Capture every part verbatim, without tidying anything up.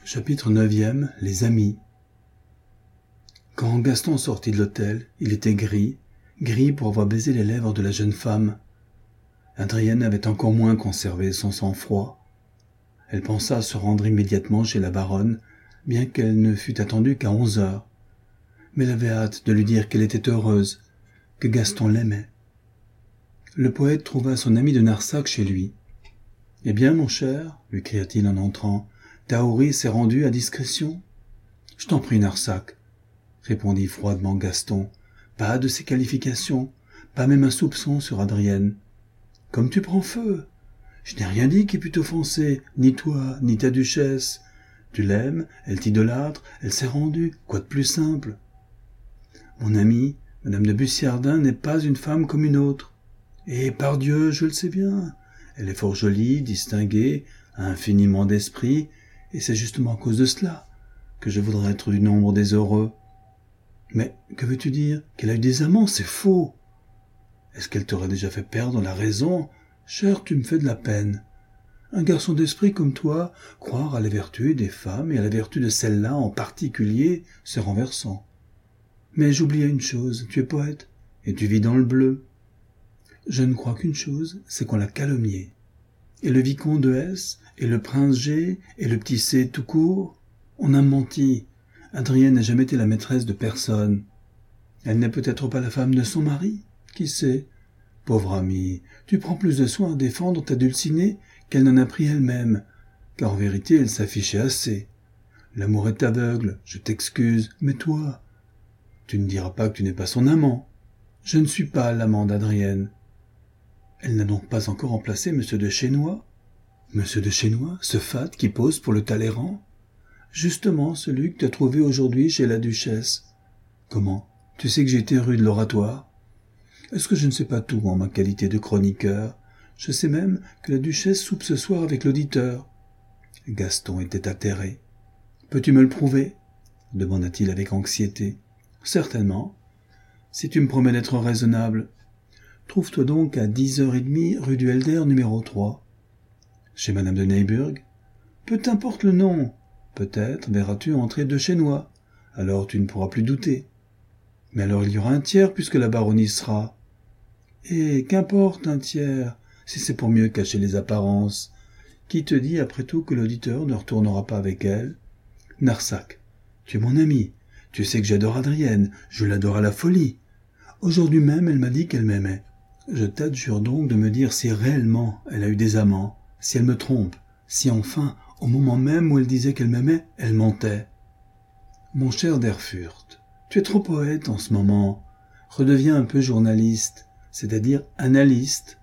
Chapitre neuvième. Les amis. Quand Gaston sortit de l'hôtel, il était gris, gris pour avoir baisé les lèvres de la jeune femme. Adrienne avait encore moins conservé son sang-froid. Elle pensa se rendre immédiatement chez la baronne, bien qu'elle ne fût attendue qu'à onze heures. Mais elle avait hâte de lui dire qu'elle était heureuse, que Gaston l'aimait. Le poète trouva son ami de Narsac chez lui. « Eh bien, mon cher, lui cria-t-il en entrant, Tahouri s'est rendu à discrétion ?»« Je t'en prie, Narsac, » répondit froidement Gaston. « Pas de ces qualifications, pas même un soupçon sur Adrienne. Comme tu prends feu. Je n'ai rien dit qui pût t'offenser, ni toi, ni ta duchesse. Tu l'aimes, elle t'idolâtre, elle s'est rendue, quoi de plus simple? Mon ami, Madame de Bussierdin n'est pas une femme comme une autre. Et pardieu, je le sais bien, elle est fort jolie, distinguée, a infiniment d'esprit, et c'est justement à cause de cela que je voudrais être du nombre des heureux. Mais que veux-tu dire? Qu'elle a eu des amants, c'est faux. Est-ce qu'elle t'aurait déjà fait perdre la raison? Cher, tu me fais de la peine. Un garçon d'esprit comme toi, croire à la vertu des femmes et à la vertu de celle-là en particulier, c'est renversant. Mais j'oubliais une chose, tu es poète, et tu vis dans le bleu. Je ne crois qu'une chose, c'est qu'on l'a calomnié. Et le vicomte de S, et le prince G, et le petit C tout court, on a menti. Adrienne n'a jamais été la maîtresse de personne. Elle n'est peut-être pas la femme de son mari, qui sait? Pauvre amie, tu prends plus de soin à défendre ta dulcinée qu'elle n'en a pris elle-même, car en vérité elle s'affichait assez. L'amour est aveugle, je t'excuse, mais toi, tu ne diras pas que tu n'es pas son amant. Je ne suis pas l'amant d'Adrienne. Elle n'a donc pas encore remplacé Monsieur de Chénois? Monsieur de Chénois, ce fat qui pose pour le Talleyrand? Justement celui que tu as trouvé aujourd'hui chez la duchesse. Comment? Tu sais que j'ai été rue de l'Oratoire? Est-ce que je ne sais pas tout en ma qualité de chroniqueur? Je sais même que la duchesse soupe ce soir avec l'auditeur. Gaston était atterré. « Peux-tu me le prouver ?» demanda-t-il avec anxiété. « Certainement. Si tu me promets d'être raisonnable. Trouve-toi donc à dix heures trente rue du Helder numéro trois. Chez Madame de Neyburg? Peu t'importe le nom. Peut-être verras-tu entrer de Chénois. Alors tu ne pourras plus douter. Mais alors il y aura un tiers puisque la baronne y sera. Et qu'importe un tiers, si c'est pour mieux cacher les apparences. Qui te dit après tout que l'auditeur ne retournera pas avec elle? Narsac, tu es mon ami. Tu sais que j'adore Adrienne, je l'adore à la folie. Aujourd'hui même, elle m'a dit qu'elle m'aimait. Je t'adjure donc de me dire si réellement elle a eu des amants, si elle me trompe, si enfin, au moment même où elle disait qu'elle m'aimait, elle mentait. Mon cher d'Erfurt, tu es trop poète en ce moment. Redeviens un peu journaliste, c'est-à-dire analyste.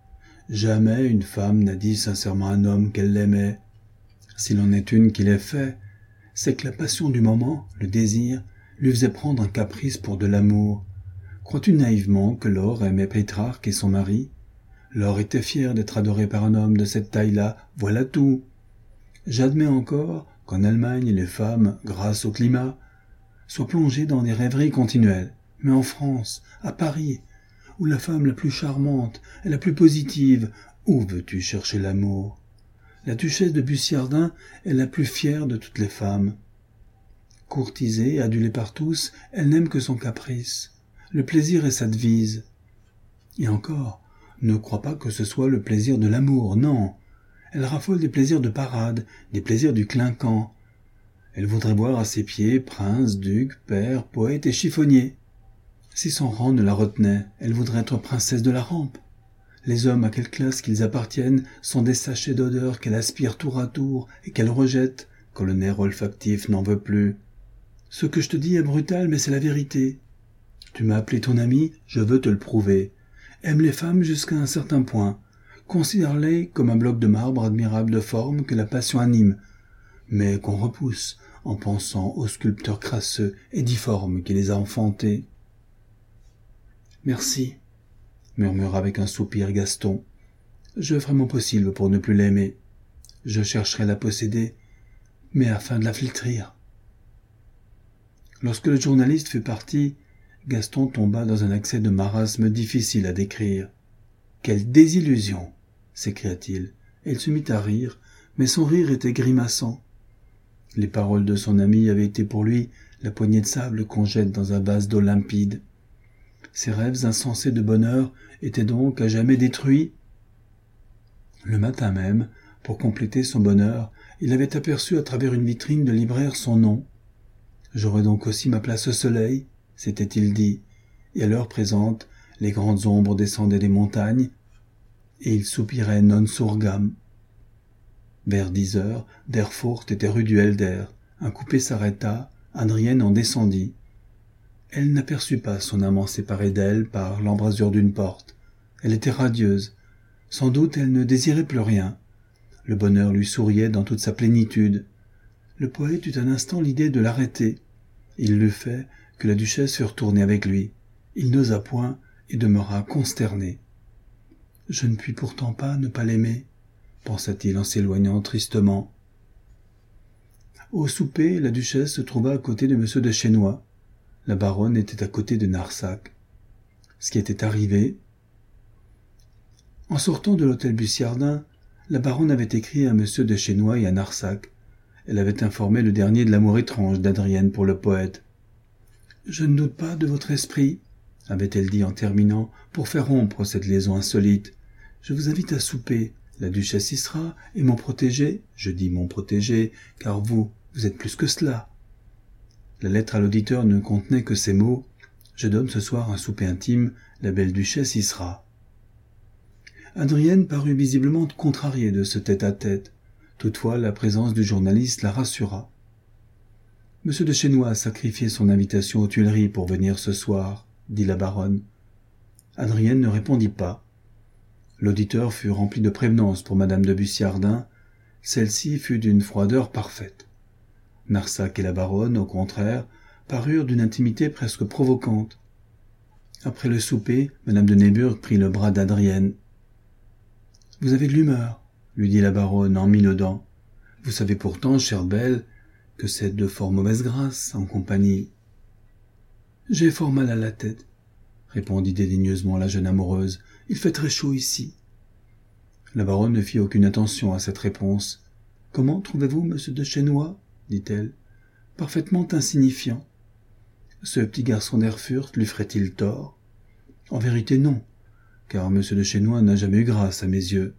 Jamais une femme n'a dit sincèrement à un homme qu'elle l'aimait. S'il en est une qui l'ait fait, c'est que la passion du moment, le désir, lui faisait prendre un caprice pour de l'amour. Crois-tu naïvement que Laure aimait Pétrarque et son mari? Laure était fière d'être adorée par un homme de cette taille-là, voilà tout. J'admets encore qu'en Allemagne les femmes, grâce au climat, soient plongées dans des rêveries continuelles. Mais en France, à Paris, où la femme la plus charmante et la plus positive, où veux-tu chercher l'amour? La duchesse de Bussierdin est la plus fière de toutes les femmes. Courtisée, adulée par tous, elle n'aime que son caprice. Le plaisir est sa devise. Et encore, ne crois pas que ce soit le plaisir de l'amour, non. Elle raffole des plaisirs de parade, des plaisirs du clinquant. Elle voudrait voir à ses pieds prince, duc, père, poète et chiffonnier. Si son rang ne la retenait, elle voudrait être princesse de la rampe. Les hommes à quelle classe qu'ils appartiennent sont des sachets d'odeurs qu'elle aspire tour à tour et qu'elle rejette quand le nerf olfactif n'en veut plus. Ce que je te dis est brutal, mais c'est la vérité. Tu m'as appelé ton ami, je veux te le prouver. Aime les femmes jusqu'à un certain point. Considère-les comme un bloc de marbre admirable de forme que la passion anime, mais qu'on repousse en pensant au sculpteur crasseux et difforme qui les a enfantés. Merci, murmura avec un soupir Gaston. Je ferai mon possible pour ne plus l'aimer. Je chercherai à la posséder, mais afin de la flétrir. Lorsque le journaliste fut parti, Gaston tomba dans un accès de marasme difficile à décrire. « Quelle désillusion !» s'écria-t-il, et il se mit à rire, mais son rire était grimaçant. Les paroles de son ami avaient été pour lui la poignée de sable qu'on jette dans un vase d'eau limpide. Ses rêves insensés de bonheur étaient donc à jamais détruits. Le matin même, pour compléter son bonheur, il avait aperçu à travers une vitrine de libraire son nom. « J'aurai donc aussi ma place au soleil », s'était-il dit, et à l'heure présente, les grandes ombres descendaient des montagnes, et il soupirait non surgam. Vers dix heures, d'Erfurt était rue du Helder. Un coupé s'arrêta, Adrienne en descendit. Elle n'aperçut pas son amant séparé d'elle par l'embrasure d'une porte. Elle était radieuse. Sans doute elle ne désirait plus rien. Le bonheur lui souriait dans toute sa plénitude. Le poète eut un instant l'idée de l'arrêter. Il l'eût fait que la duchesse fût retournée avec lui. Il n'osa point et demeura consterné. « Je ne puis pourtant pas ne pas l'aimer », pensa-t-il en s'éloignant tristement. Au souper, la duchesse se trouva à côté de M. de Chesnois. La baronne était à côté de Narsac. Ce qui était arrivé. En sortant de l'hôtel Bussiardin, la baronne avait écrit à M. de Chesnois et à Narsac. Elle avait informé le dernier de l'amour étrange d'Adrienne pour le poète. « Je ne doute pas de votre esprit, » avait-elle dit en terminant, pour faire rompre cette liaison insolite. « Je vous invite à souper. La duchesse y sera, et mon protégé, je dis mon protégé, car vous, vous êtes plus que cela. » La lettre à l'auditeur ne contenait que ces mots. « Je donne ce soir un souper intime, la belle duchesse y sera. » Adrienne parut visiblement contrariée de ce tête-à-tête. Toutefois, la présence du journaliste la rassura. « Monsieur de Chesnois a sacrifié son invitation aux Tuileries pour venir ce soir, » dit la baronne. Adrienne ne répondit pas. L'auditeur fut rempli de prévenance pour madame de Bussiardin. Celle-ci fut d'une froideur parfaite. Narsac et la baronne, au contraire, parurent d'une intimité presque provocante. Après le souper, madame de Néburg prit le bras d'Adrienne. « Vous avez de l'humeur, » lui dit la baronne en minaudant. « Vous savez pourtant, chère belle, que c'est de fort mauvaise grâce en compagnie. »« J'ai fort mal à la tête, » répondit dédaigneusement la jeune amoureuse. « Il fait très chaud ici. » La baronne ne fit aucune attention à cette réponse. « Comment trouvez-vous monsieur de Chesnois ?» dit-elle. « Parfaitement insignifiant. Ce petit garçon d'Erfurt lui ferait-il tort ? En vérité non, car monsieur de Chesnois n'a jamais eu grâce à mes yeux.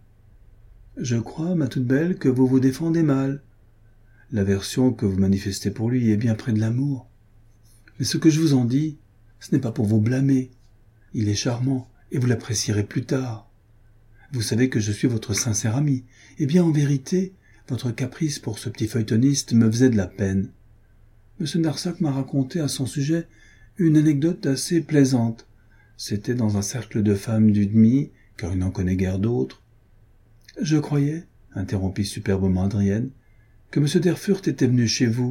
Je crois, ma toute belle, que vous vous défendez mal. L'aversion que vous manifestez pour lui est bien près de l'amour. Mais ce que je vous en dis, ce n'est pas pour vous blâmer. Il est charmant, et vous l'apprécierez plus tard. Vous savez que je suis votre sincère ami. Eh bien, en vérité, votre caprice pour ce petit feuilletoniste me faisait de la peine. Monsieur Narsac m'a raconté à son sujet une anecdote assez plaisante. C'était dans un cercle de femmes du demi, car il n'en connaît guère d'autres. « Je croyais, » interrompit superbement Adrienne, « que monsieur d'Erfurt était venu chez vous. »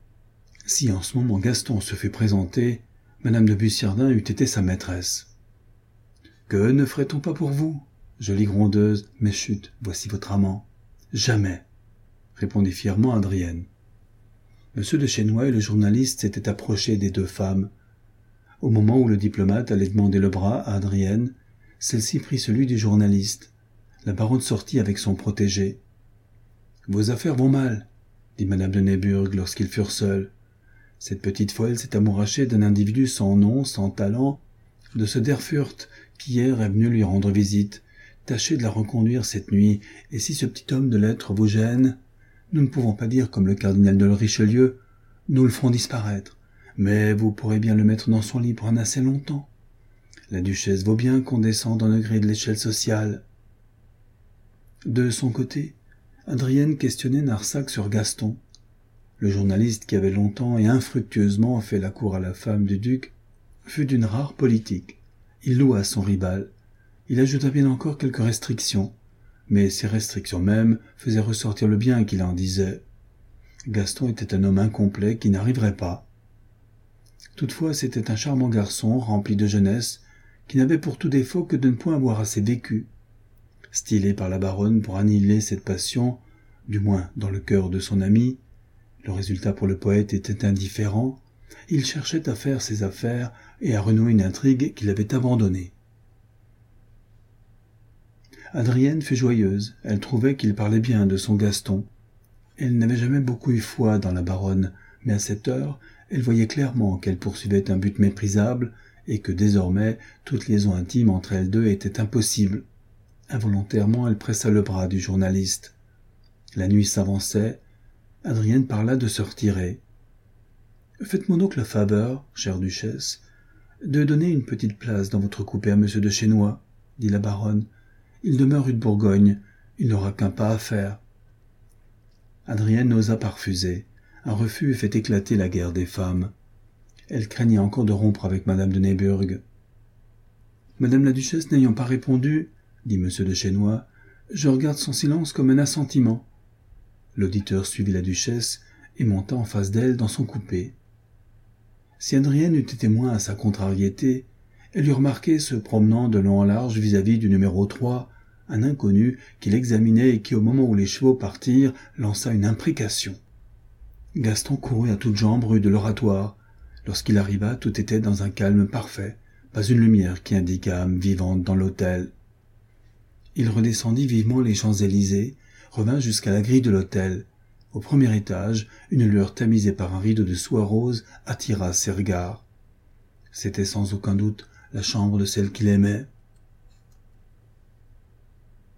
Si en ce moment Gaston se fût présenté, madame de Bussiardin eût été sa maîtresse. « Que ne ferait-on pas pour vous, jolie grondeuse, mais chut, voici votre amant. »« Jamais !» répondit fièrement Adrienne. Monsieur de Chesnois et le journaliste s'étaient approchés des deux femmes. Au moment où le diplomate allait demander le bras à Adrienne, celle-ci prit celui du journaliste. La baronne sortit avec son protégé. « Vos affaires vont mal, » dit madame de Néburg lorsqu'ils furent seuls. Cette petite folle s'est amourachée d'un individu sans nom, sans talent, de ce d'Erfurt qui hier est venu lui rendre visite. Tâchez de la reconduire cette nuit, et si ce petit homme de lettres vous gêne, nous ne pouvons pas dire comme le cardinal de Richelieu, nous le ferons disparaître, mais vous pourrez bien le mettre dans son lit pour un assez longtemps. La duchesse vaut bien qu'on descende en degré de l'échelle sociale. De son côté, Adrienne questionnait Narsac sur Gaston. Le journaliste qui avait longtemps et infructueusement fait la cour à la femme du duc fut d'une rare politique. Il loua son rival. Il ajouta bien encore quelques restrictions, mais ces restrictions mêmes faisaient ressortir le bien qu'il en disait. Gaston était un homme incomplet qui n'arriverait pas. Toutefois, c'était un charmant garçon rempli de jeunesse qui n'avait pour tout défaut que de ne point avoir assez vécu. Stylé par la baronne pour annihiler cette passion, du moins dans le cœur de son ami, le résultat pour le poète était indifférent, il cherchait à faire ses affaires et à renouer une intrigue qu'il avait abandonnée. Adrienne fut joyeuse, elle trouvait qu'il parlait bien de son Gaston. Elle n'avait jamais beaucoup eu foi dans la baronne, mais à cette heure, elle voyait clairement qu'elle poursuivait un but méprisable et que désormais toute liaison intime entre elles deux était impossible. Involontairement, elle pressa le bras du journaliste. La nuit s'avançait. Adrienne parla de se retirer. « Faites-moi donc la faveur, chère duchesse, de donner une petite place dans votre coupé à monsieur de Chesnois, dit la baronne. Il demeure rue de Bourgogne, il n'aura qu'un pas à faire. » Adrienne n'osa pas refuser. Un refus eût fait éclater la guerre des femmes. Elle craignait encore de rompre avec madame de Néburg. Madame la duchesse n'ayant pas répondu, dit monsieur de Chesnois, je regarde son silence comme un assentiment. L'auditeur suivit la duchesse et monta en face d'elle dans son coupé. Si Adrienne eût été moins à sa contrariété, elle eût remarqué se promenant de long en large vis-à-vis du numéro trois, un inconnu qui l'examinait et qui, au moment où les chevaux partirent, lança une imprécation. Gaston courut à toutes jambes rue de l'Oratoire. Lorsqu'il arriva, tout était dans un calme parfait, pas une lumière qui indiquât âme vivante dans l'hôtel. Il redescendit vivement les Champs-Élysées, revint jusqu'à la grille de l'hôtel. Au premier étage, une lueur tamisée par un rideau de soie rose attira ses regards. C'était sans aucun doute la chambre de celle qu'il aimait.